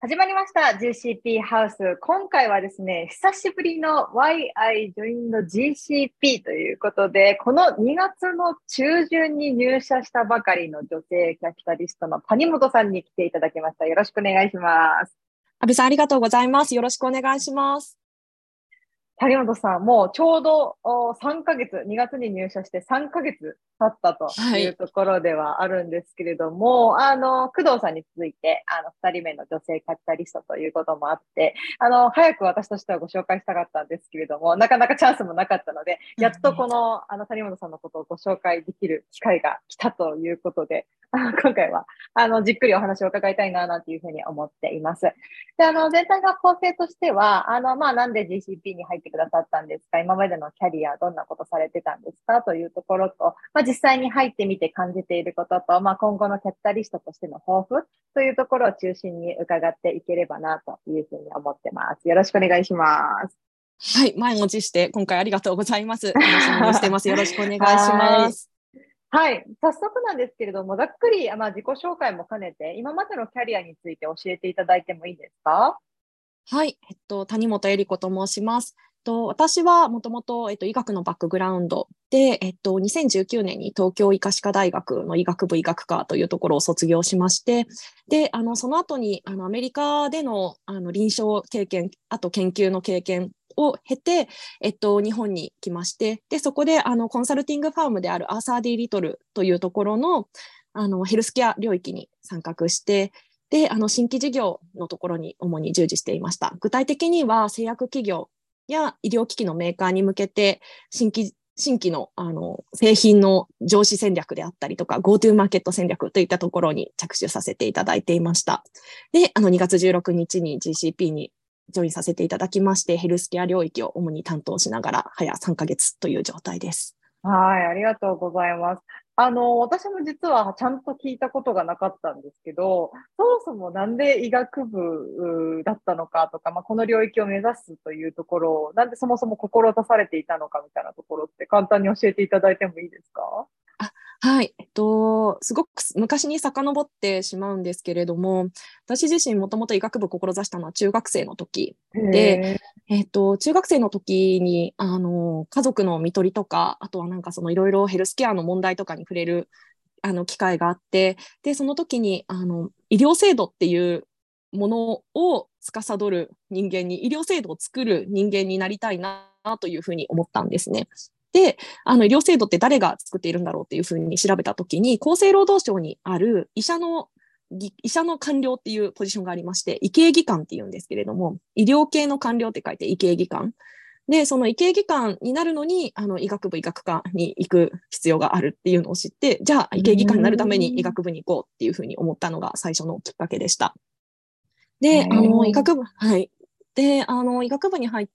始まりました GCP ハウス。今回はですね、久しぶりの Why I Joined GCP ということで、この2月の中旬に入社したばかりの女性キャピタリストの谷本さんに来ていただきました。よろしくお願いします。 安部さん、ありがとうございます。よろしくお願いします。 谷本さん、もうちょうど3ヶ月、2月に入社して3ヶ月経ったとはい。 いうところではあるんですけれども、工藤さんに続いて、2人目の女性キャピタリストということもあって、早く私としてはご紹介したかったんですけれども、なかなかチャンスもなかったので、やっとこの、谷本さんのことをご紹介できる機会が来たということで、今回は、じっくりお話を伺いたいな、なんていうふうに思っています。で、全体が構成としては、なんで GCP に入ってくださったんですか？今までのキャリア、どんなことされてたんですかというところと、実際に入ってみて感じていることと、今後のキャピタリストとしての抱負というところを中心に伺っていければな、というふうに思ってます。よろしくお願いします。 はい。満を持して、今回ありがとうございます。楽しみにしてます。よろしくお願いしはい。 ます。 はい。早速なんですけれども、ざっくり、自己紹介も兼ねて、今までのキャリアについて教えていただいてもいいですか？ はい。谷本恵里子と申します。私はもともと、医学のバックグラウンドで、2019年に東京医科歯科大学の医学部医学科というところを卒業しまして、で、その後に、アメリカでの、臨床経験、あと研究の経験を経て、日本に来まして、で、そこで、コンサルティングファームであるアーサー・ディ・リトルというところの、ヘルスケア領域に参画して、で、新規事業のところに主に従事していました。具体的には製薬企業や医療機器のメーカーに向けて新規の、製品の上市戦略であったりとか、GoTo マーケット戦略といったところに着手させていただいていました。で、2月16日に GCP にジョインさせていただきまして、ヘルスケア領域を主に担当しながら、早3ヶ月という状態です。 はい、ありがとうございます。私も実はちゃんと聞いたことがなかったんですけど、そもそもなんで医学部だったのかとか、この領域を目指すというところを、なんでそもそも志されていたのかみたいなところって簡単に教えていただいてもいいですか？ あ、はい。すごく昔に遡ってしまうんですけれども、私自身もともと医学部を志したのは中学生の時へで、 え。 中学生の時に、家族の看取りとか、あとはなんかそのいろいろヘルスケアの問題とかに触れる、機会があって、で、その時に、医療制度っていうものを司る人間に、医療制度を作る人間になりたいなというふうに思ったんですね。で、医療制度って誰が作っているんだろうっていうふうに調べたときに、厚生労働省にある医者の官僚っていうポジションがありまして、医系技官っていうんですけれども、医療系の官僚って書いて医系技官。で、その医系技官になるのに、医学部医学科に行く必要があるっていうのを知って、じゃあう医系技官になるためにーん。 医学部に行こうっていうふうに思ったのが最初のきっかけでした。 へで、 え。 はい。で、医学部に入って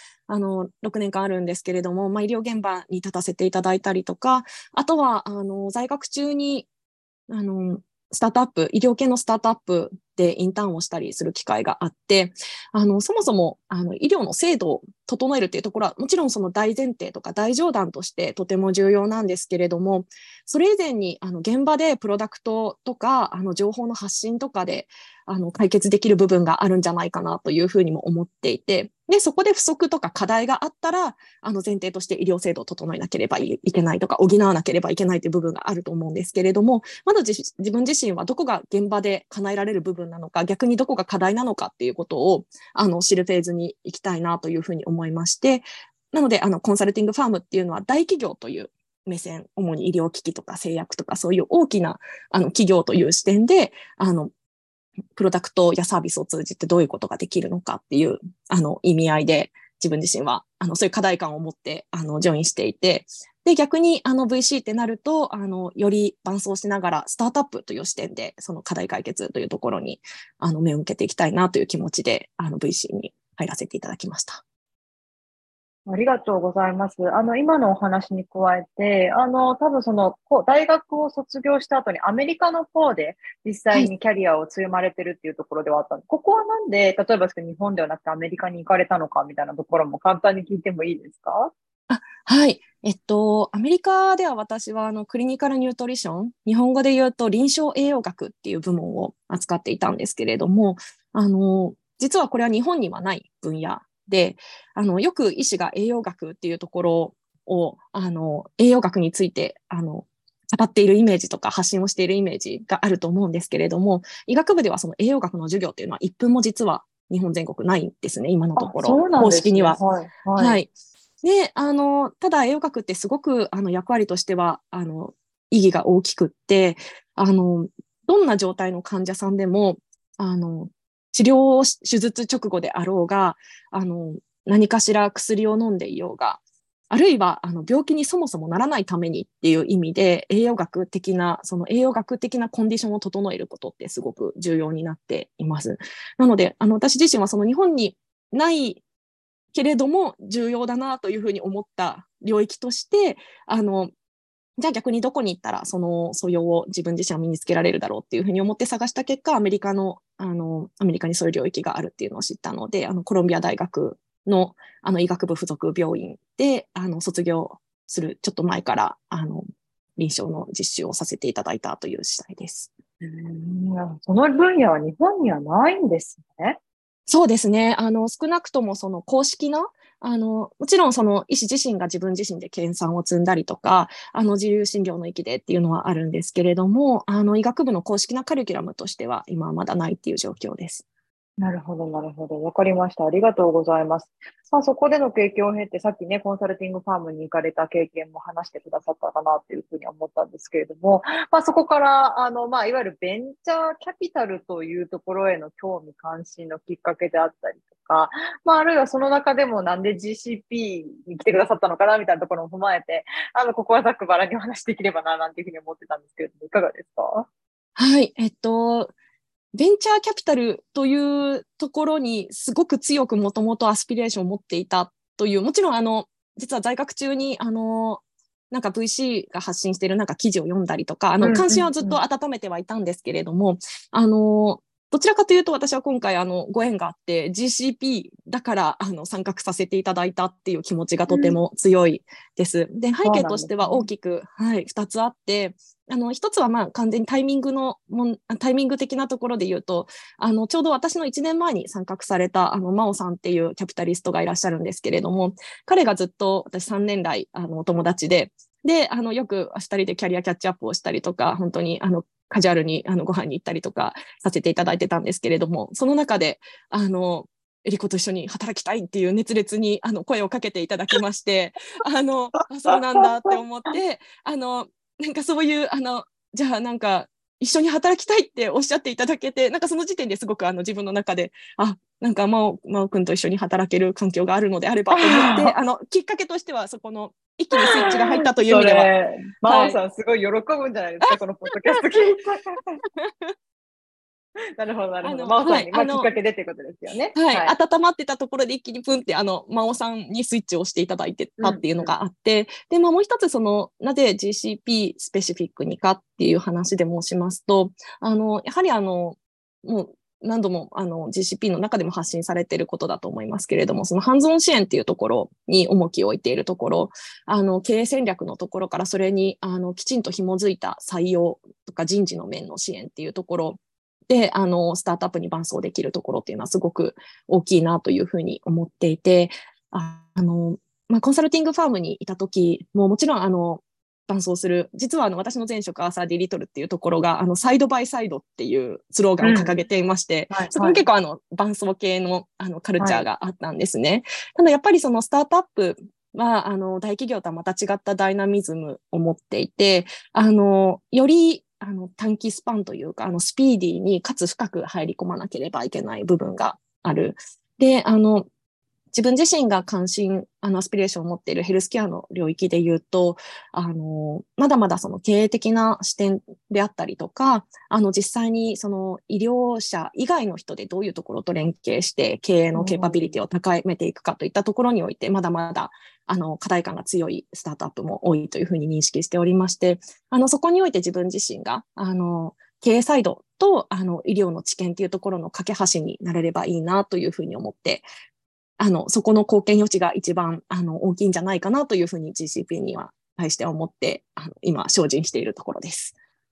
、6年間あるんですけれども、医療現場に立たせていただいたりとか、あとは、在学中に、あの、スタートアップ、医療系のスタートアップでインターンをしたりする機会があって、そもそも、医療の制度を整えるっていうところは、もちろんその大前提とか大上段としてとても重要なんですけれども、それ以前に、現場でプロダクトとか、情報の発信とかで、解決できる部分があるんじゃないかなというふうにも思っていて、で、そこで不足とか課題があったら、前提として医療制度を整えなければいけないとか、補わなければいけないという部分があると思うんですけれども、まだ自分自身はどこが現場で叶えられる部分なのか、逆にどこが課題なのかっていうことを、知るフェーズに行きたいなというふうに思いまして、なので、コンサルティングファームっていうのは大企業という目線、主に医療機器とか製薬とかそういう大きな企業という視点で、プロダクトやサービスを通じてどういうことができるのかっていう意味合いで自分自身はそういう課題感を持ってジョインしていて、で逆にVC ってなるとより伴走しながらスタートアップという視点でその課題解決というところに目を向けていきたいなという気持ちでVC に入らせていただきました。 ありがとうございます。今のお話に加えて、多分大学を卒業した後にアメリカの方で実はい。 際にキャリアを積まれてるっていうところではあったんで、ここはなんで、例えばですけど日本ではなくてアメリカに行かれたのかみたいなところも簡単に聞いてもいいですか？ はい。アメリカでは私はクリニカルニュートリション、日本語で言うと臨床栄養学っていう部門を扱っていたんですけれども、 実はこれは日本にはない分野で、よく医師が栄養学っていうところを、栄養学について、語っているイメージとか発信をしているイメージがあると思うんですけれども、医学部ではその栄養学の授業っていうのは1分も実は日本全国ないんですね、今のところ。 そうなんですね。 公式には。 はい。はい。 はい。で、ただ栄養学ってすごく役割としては、意義が大きくって、どんな状態の患者さんでも、治療を手術直後であろうが、何かしら薬を飲んでいようが、あるいは病気にそもそもならないためにっていう意味でその栄養学的なコンディションを整えることってすごく重要になっています。なので私自身はその日本にないけれども重要だなというふうに思った領域としてじゃあ逆にどこに行ったらその素養を自分自身は身につけられるだろうっていうふうに思って探した結果、アメリカにそういう領域があるっていうのを知ったので、コロンビア大学の医学部附属病院で卒業するちょっと前から臨床の実習をさせていただいたという次第です。 その分野は日本にはないんですね。 そうですね。少なくともその公式な、もちろんその医師自身が自分自身で研鑽を積んだりとか、自由診療の域でっていうのはあるんですけれども、医学部の公式なカリキュラムとしては今はまだないっていう状況です。 なるほど、なるほど。わかりました。ありがとうございます。そこでの経験を経て、さっきね、コンサルティングファームに行かれた経験も話してくださったかなというふうに思ったんですけれども、そこから、いわゆるベンチャーキャピタルというところへの興味関心のきっかけであったりとか、あるいはその中でもなんで GCP に来てくださったのかなみたいなところも踏まえて、ここはざっくばらんにお話できればな、なんていうふうに思ってたんですけれども、いかがですか？ はい。ベンチャーキャピタルというところにすごく強くもともとアスピレーションを持っていたという、もちろん実は在学中になんか VC が発信しているなんか記事を読んだりとか、関心はずっと温めてはいたんですけれども、どちらかというと私は今回ご縁があって GCP だから参画させていただいたっていう気持ちがとても強いです。で、背景としては大きく、はい、2つあって、一つは完全にタイミング的なところで言うと、ちょうど私の1年前に参画された真央さんっていうキャピタリストがいらっしゃるんですけれども、彼がずっと私3年来お友達で、よく2人でキャリアキャッチアップをしたりとか、本当にカジュアルにご飯に行ったりとかさせていただいてたんですけれども、その中でエリコと一緒に働きたいっていう熱烈に声をかけていただきまして、そうなんだって思って、なんかそういうじゃあなんか一緒に働きたいっておっしゃっていただけて、なんかその時点ですごく自分の中で、なんか真央くんと一緒に働ける環境があるのであればと思って、きっかけとしてはそこの一気にスイッチが入ったという意味では。 真央さんすごい喜ぶんじゃないですか、このポッドキャスト聞いて。なるほど、なるほど。真央さんに、きっかけでってことですよね。 はい。温まってたところで一気にプンって真央さんにスイッチをしていただいてたっていうのがあって、で、もう一つなぜ GCP スペシフィックにかっていう話で申しますと、やはりもう何度もGCP の中でも発信されていることだと思いますけれども、そのハンズオン支援っていうところに重きを置いているところ、経営戦略のところからそれにきちんと紐づいた採用とか人事の面の支援っていうところで、スタートアップに伴走できるところっていうのはすごく大きいなというふうに思っていて、コンサルティングファームにいた時ももちろん伴走する、実は私の前職アーサー・ディ・リトルっていうところがサイドバイサイドっていうスローガンを掲げていまして、そこも結構伴走系のカルチャーがあったんですね。ただやっぱりそのスタートアップは大企業とはまた違ったダイナミズムを持っていて、より短期スパンというかスピーディーにかつ深く入り込まなければいけない部分がある。で、自分自身が関心、アスピレーションを持っているヘルスケアの領域で言うと、まだまだその経営的な視点であったりとか、実際にその医療者以外の人でどういうところと連携して経営のケーパビリティを高めていくかといったところにおいて、まだまだ課題感が強いスタートアップも多いというふうに認識しておりまして、そこにおいて自分自身が、経営サイドと医療の知見というところの架け橋になれればいいなというふうに思って、そこの貢献余地が一番大きいんじゃないかなというふうに GCP には対して思って今精進しているところです。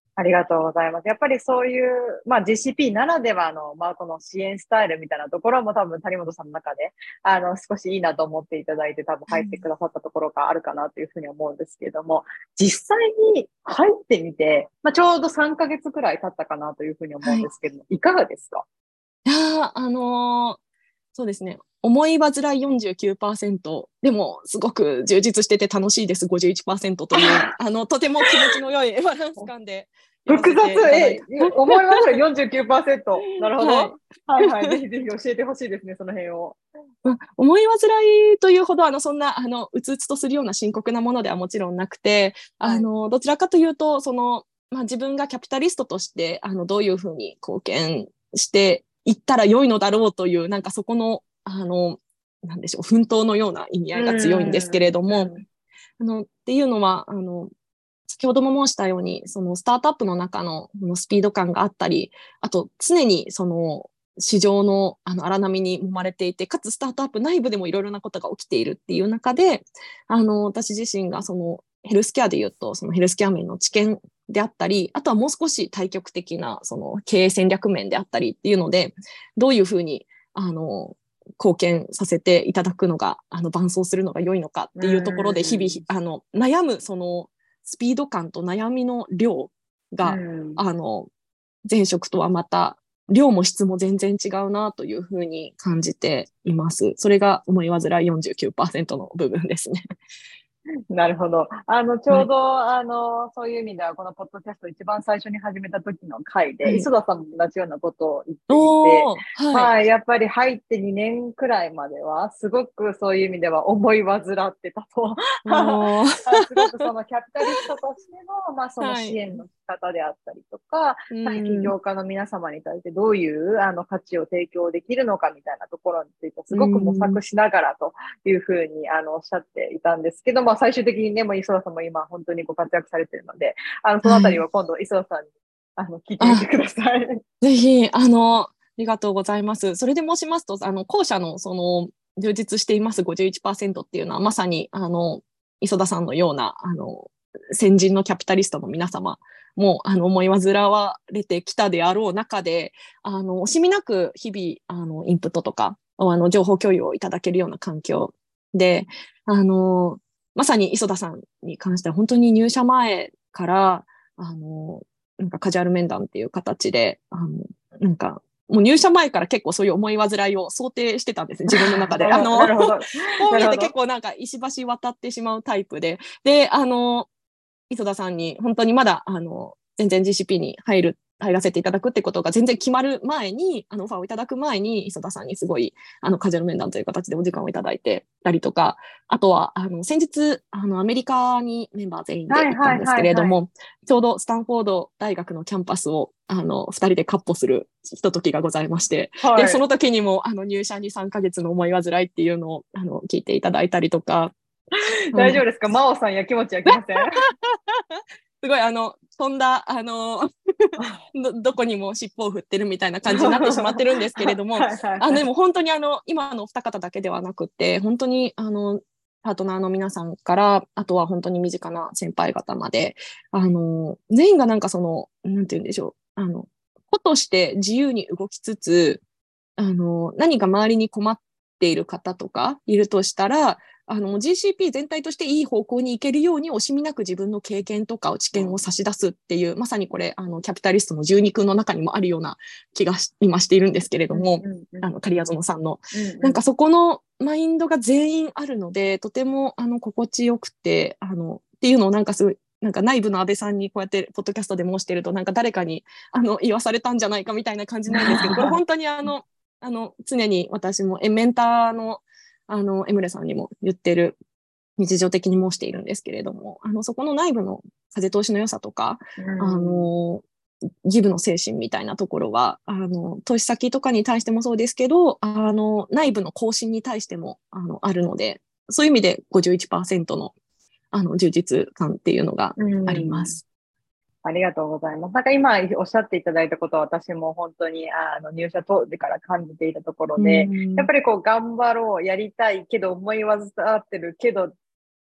ありがとうございます。やっぱりそういう、まあ、GCP ならではの、まあ、この支援スタイルみたいなところも多分谷本さんの中で、少しいいなと思っていただいて多分入ってくださったところがあるかなというふうに思うんですけれども、実際に入ってみて、まあ、ちょうど3ヶ月くらい経ったかなというふうに思うはい。 んですけれども、いかがですか？ いやー、そうですね。思い煩い49%、でもすごく充実してて楽しいです51%という、とても気持ちの良いバランス感でやらせ複雑、 ていただいて。 思いますよ、49%。なるほど。 はい。 はいはい。ぜひぜひ教えてほしいですね、その辺を。 まあ、思い煩いというほど、そんな、うつうつとするような深刻なものではもちろんなくて、 はい。 どちらかというと、まあ、自分がキャピタリストとして、どういうふうに貢献していったら良いのだろうという、なんかそこの、なんでしょう、奮闘のような意味合ういが強いんですけれん。 ども、 うん。 っていうのは、先ほども申したように、そのスタートアップの中のこのスピード感があったり、あと常にその市場の荒波に揉まれていて、かつスタートアップ内部でもいろいろなことが起きているっていう中で、私自身がそのヘルスケアで言うと、そのヘルスケア面の知見であったり、あとはもう少し対極的なその経営戦略面であったりっていうので、どういうふうに、貢献させていただくのが、伴走するのが良いのかっうていうところで、日々、 ん。 悩む、その、スピード感と悩みの量うが、 ん。 前職とはまた、量も質も全然違うなというふうに感じています。それが思い煩い49%の部分ですね。 なるほど。ちはい。 ょうど、そういう意味では、このポッドキャスト一番最初に始めた時の回で、 はい。 磯田さんも同じようなことを言っていて、 おー、はい。 まあ、やっぱり入って2年くらいまでは、すごくそういう意味では思い煩ってたと。 おー、 すごくそのキャピタリストとしての、まあ、そのはい。 支援の仕方であったりとか、 うまあ、起ん、 業家の皆様に対してどういう価値を提供できるのかみたいなところについて、すうごく模ん、 索しながらというふうにおっしゃっていたんですけど、まあ、最終的にね、もう磯田さんも今本当にご活躍されているので、そのあたりはい。 は今度磯田さんに聞いてみてあ、 ください。 ぜひ、ありがとうございます。それで申しますと、後者の、充実しています51%っていうのは、まさに、磯田さんのような、先人のキャピタリストの皆様も、思い煩われてきたであろう中で、惜しみなく日々、インプットとか、情報共有をいただけるような環境で、あの、まさに磯田さんに関しては、本当に入社前から、なんかカジュアル面談っていう形で、なんか、もう入社前から結構そういう思い煩いを想定してたんですね、自分の中で。 なるほど。 こう見えて結なるほど。 構なんか石橋渡ってしまうタイプで、で、磯田さんに本当にまだ、全然 GCP に入らせていただくってことが全然決まる前に、オファーをいただく前に、磯田さんにすごい、カジュアル面談という形でお時間をいただいてたりとか、あとは、先日、アメリカにメンバー全員ではいはい行ったんですはいはい。 けれども、ちょうどスタンフォード大学のキャンパスを、二人でカッ歩するひとときがございまして、で、そはい。 の時にも、入社に3ヶ月の思い煩いっていうのを、聞いていただいたりとか、 大丈夫ですか？真央さんやきもち焼きません？ すごい、飛んだ、どこにも尻尾を振ってるみたいな感じになってしまってるんですけれども、 はいはいはい。 でも本当に今のお二方だけではなくて、本当にパートナーの皆さんから、あとは本当に身近な先輩方まで、全員がなんかなんて言うんでしょう、子として自由に動きつつ、何か周りに困っている方とかいるとしたら、GCP 全体としていい方向に行けるように惜しみなく自分の経験とか知見を差し出すっていう、まさにこれ、キャピタリストの12君の中にもあるような気が今しているんですけれども、狩屋園さんの。なんかそこのマインドが全員あるので、とても、心地よくて、っていうのをなんかすごい、なんか内部の安倍さんにこうやってポッドキャストで申してると、なんか誰かに言わされたんじゃないかみたいな感じなんですけど、これ本当に常に私もメンターの、エムレさんにも言ってる、日常的に申しているんですけれども、そこの内部の風通しの良さとか、 うあん。 の、ギブの精神みたいなところは、投資先とかに対してもそうですけど、内部の更新に対しても、あるので、そういう意味で51%の、充実感っていうのがうありまん。 す。 ありがとうございます。なんか今おっしゃっていただいたことは私も本当に入社当時から感じていたところうで、やっん。 ぱりこう頑張ろう、やりたいけど思い煩ってるけど、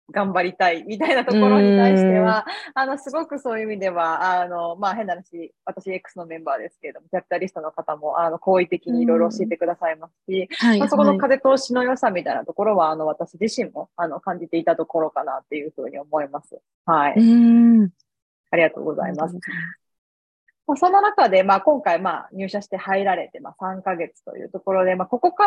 頑張りたいみたいなところに対しては、すごくそういう意味では、変な話、私 X のメンバーですけれども、キャピタリストの方も、好意的にいろいろ教えてくださいますし、そこの風通しの良さみたいなところは、私自身も、感じていたところかなっていうふうに思います。はい。ありがとうございます。その中で、今回、入社して入られて、3ヶ月というところで、ここから、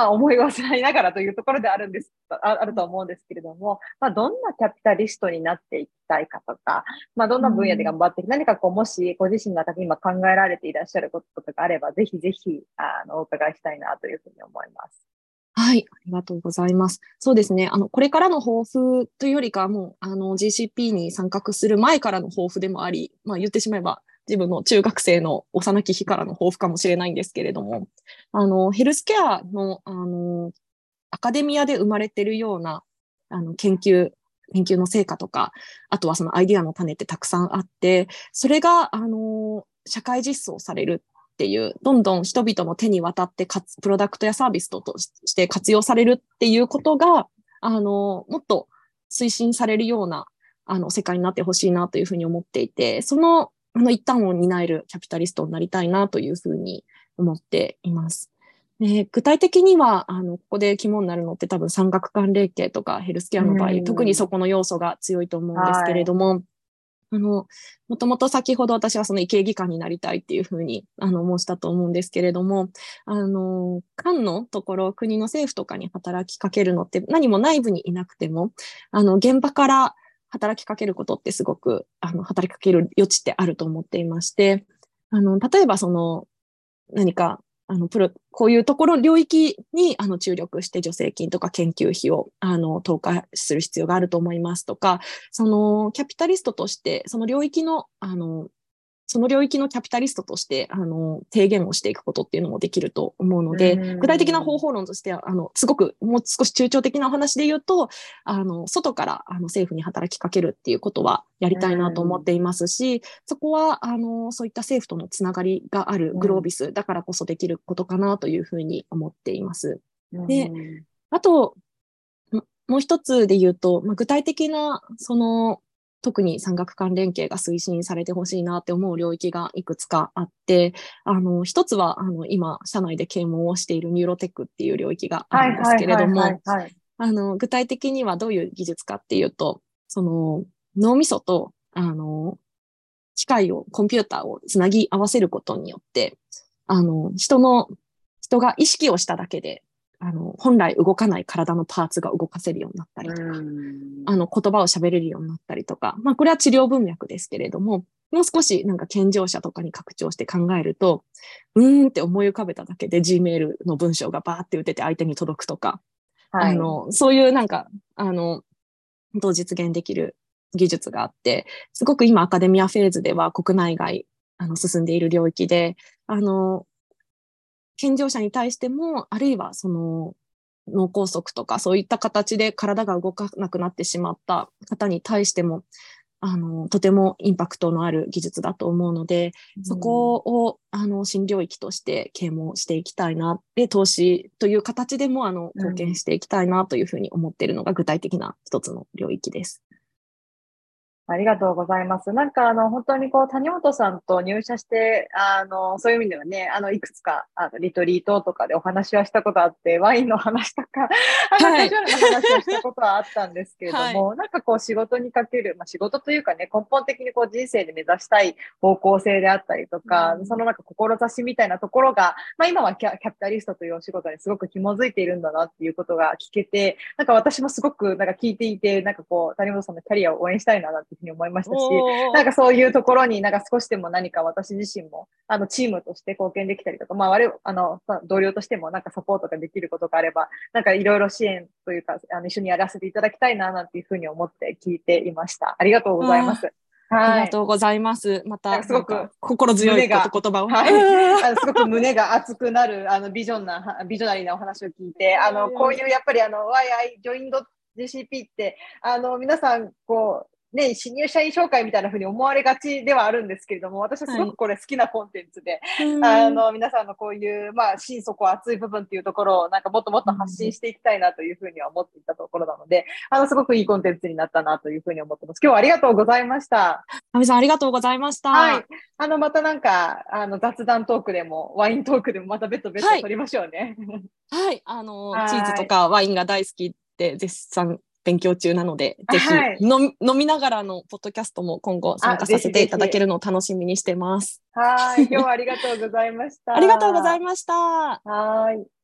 思い忘れながらというところであると思うんですけれども、どんなキャピタリストになっていきたいかとか、どんな分野で頑張って、何かもしご自身が今考えられていらっしゃることとかあれば、ぜひぜひ、お伺いしたいなというふうに思います。 はい、ありがとうございます。そうですね。これからの抱負というよりかは、もう、GCP に参画する前からの抱負でもあり、言ってしまえば、自分の中学生の幼き日からの抱負かもしれないんですけれども、ヘルスケアの、アカデミアで生まれているような、研究の成果とか、あとはそのアイディアの種ってたくさんあって、それが、社会実装されるっていう、どんどん人々の手に渡ってプロダクトやサービスとして活用されるっていうことが、もっと推進されるような、世界になってほしいなというふうに思っていて、その、一端を担えるキャピタリストになりたいなというふうに思っています。具体的には、ここで肝になるのって多分産学官連携とかヘルスケアの場合、特にそこの要素が強いと思うんですけれども、もともと先ほど私はその医系技官になりたいっていうふうに申したと思うんですけれども、官のところ、国の政府とかに働きかけるのって何も内部にいなくても、現場から働きかけることってすごく、働きかける余地ってあると思っていまして、例えばその、何か、こういうところ、領域に、注力して助成金とか研究費を、投下する必要があると思いますとか、その、キャピタリストとして、その領域のキャピタリストとして、提言をしていくことっていうのもできると思うので、具体的な方法論としては、すごくもう少し抽象的なお話で言うと、外から、政府に働きかけるっていうことはやりたいなと思っていますし、そこは、そういった政府とのつながりがあるグロービスだからこそできることかなというふうに思っています。で、あと、もう一つで言うと、具体的な、特に産学官連携が推進されてほしいなって思う領域がいくつかあって、一つは、今、社内で啓蒙をしているニューロテックっていう領域があるんですけれども、具体的にはどういう技術かっていうと、その、脳みそと、機械を、コンピューターをつなぎ合わせることによって、人が意識をしただけで、本来動かない体のパーツが動かせるようになったりとか、言葉を喋れるようになったりとか、これは治療文脈ですけれども、もう少しなんか健常者とかに拡張して考えると、って思い浮かべただけで Gmail の文章がバーって打てて相手に届くとか、そういうなんか、本当実現できる技術があって、すごく今アカデミアフェーズでは国内外、進んでいる領域で、健常者に対しても、あるいはその脳梗塞とかそういった形で体が動かなくなってしまった方に対しても、とてもインパクトのある技術だと思うので、そこを、新領域として啓蒙していきたいな。で、投資という形でも、貢献していきたいなというふうに思っているのが具体的な一つの領域です。 ありがとうございます。なんか本当に谷本さんと入社して、そういう意味ではね、いくつか、リトリートとかでお話はしたことあって、ワインの話とか、カジュアルな話はしたことはあったんですけれども、なんか仕事にかける、仕事というかね、根本的に人生で目指したい方向性であったりとか、そのなんか志みたいなところが、今はキャピタリストというお仕事にすごく紐づいているんだなっていうことが聞けて、なんか私もすごくなんか聞いていて、なんか谷本さんのキャリアを応援したいなっていうふうに思いましたし、なんかそういうところになんか少しでも何か私自身もチームとして貢献できたりとか、同僚としてもなんかサポートができることがあれば、なんかいろいろ支援というか一緒にやらせていただきたいななんていうふうに思って聞いていました。ありがとうございます。 ありがとうございます。また、 すごく心強い言葉を。 すごく胸が熱くなる、ビジョナリーなお話を聞いて、こういうやっぱりWhy I joined GCP って、皆さん、 ね、新入社員紹介みたいな風に思われがちではあるんですけれども、私はすごくこれ好きなコンテンツで、皆さんのこういう、心底熱い部分っていうところを、なんかもっともっと発信していきたいなというふうには思っていたところなので、すごくいいコンテンツになったなというふうに思ってます。今日はありがとうございました。 亜美さん、ありがとうございました。 はい。またなんか、雑談トークでも、ワイントークでも、また別途取りましょうね。 はい。チーズとかワインが大好きで、絶賛勉強中なので、ぜひ、飲みながらのポッドキャストも今後参加させていただけるのを楽しみにしてます。 はい。今日はありがとうございました。 ありがとうございました。 はい。